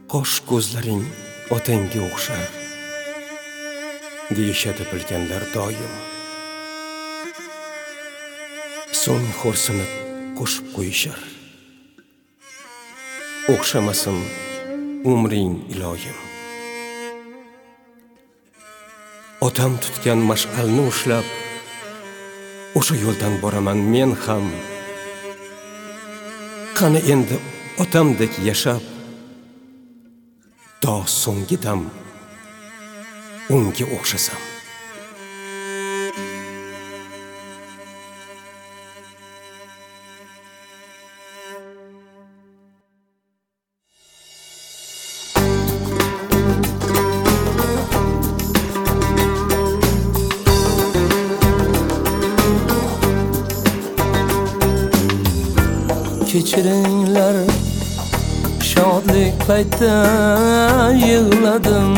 qosh ko'zlaring otangga o'xshar deyishadi bilganlar doim. So'ng xo'rsinib qo'shib qo'yishar, o'xshamasin umring iloyim. Otam tutgan mash'alni ushlab, o'sha yo'ldan boraman men ham. Qani endi otamdek yashab, to so'nggi dam unga o'xshasam. Kechiringlar, shodlik paytda yig'ladim.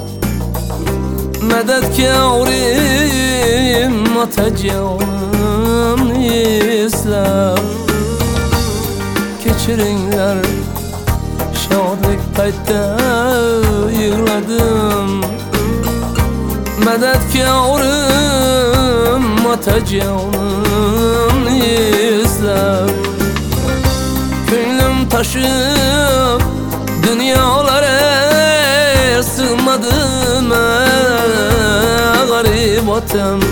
Madadga urim otajonimni eslab. Kechiringlar, shodlik paytda yig'ladim. Madadga urim otajonimni eslab. Ko'nglim taşıp dünyalara sığmadım. Garip otam,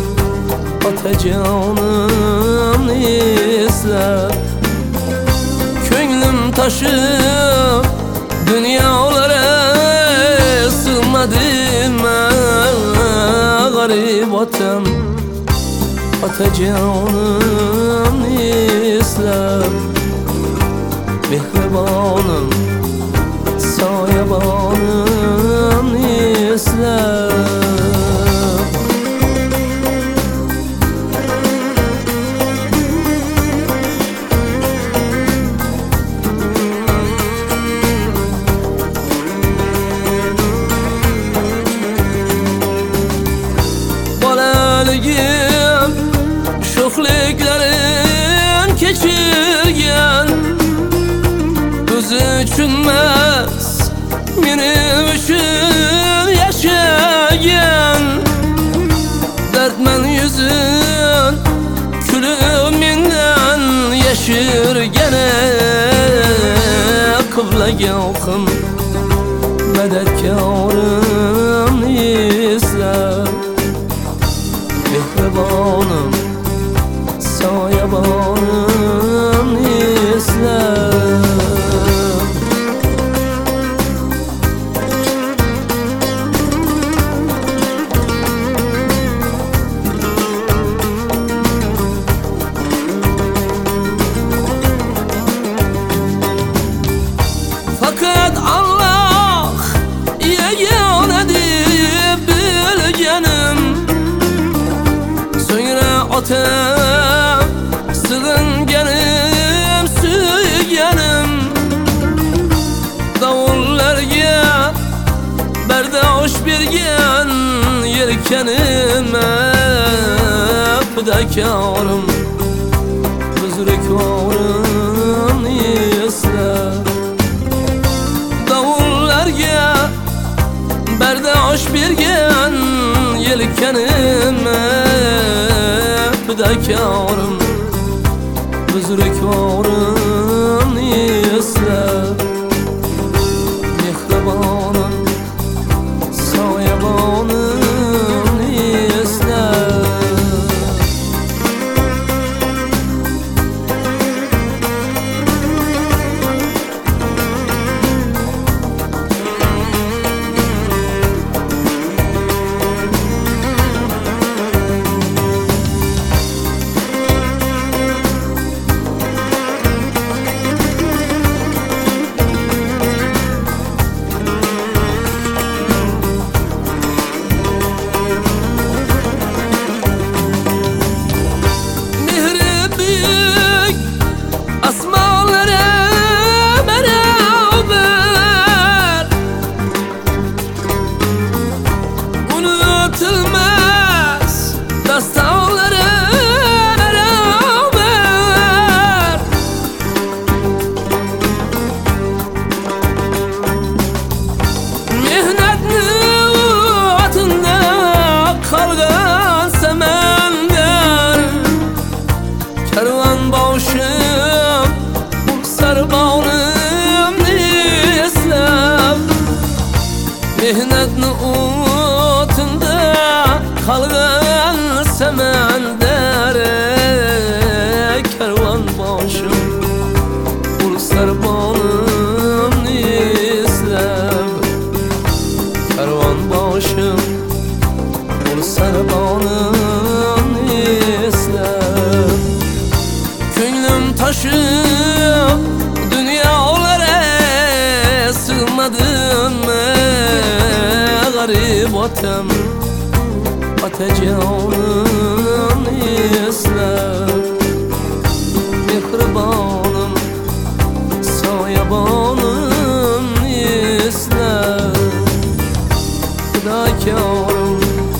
otajonimni eslab. Ko'nglim taşıp dünyalara sığmadım. Garip otam, otajonimni eslab. Mehribonim, soyabonim eslab. Bolaligim sho'xliklarin kechirgan. O'zi uchunmas, mening uchun yashagan. Dardman yuzin kulib mendan yashirgani. Qiblaga o'qim, madadga urimni eslab. Mehribonim, soyabonim eslab. Fakat Allah yegane deb bilganim. So'ngra otam sig'inganim, suyganim. Davullarga bardosh bergan yelkanima. Fidokorim, buzrukorimni eslab. Davullarga bardosh bergan yelkanima. Fidokorim, buzrukorimni eslab. Mehribonim, soyabonim eslab. mehnetni o'tida qalgan samandare karvon boshim ul sarbonim eslab karvon boshim ul sarbonim eslab ko'nglim toshib dunyolara sığmadımı garip otam Atacanım eslab Mehribanım soyabanım eslab Fidakarım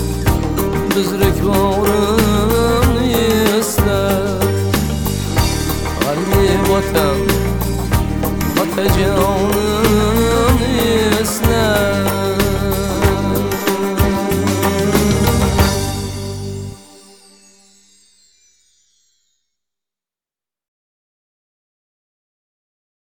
büzrükvarım eslab Garip otam Atacanım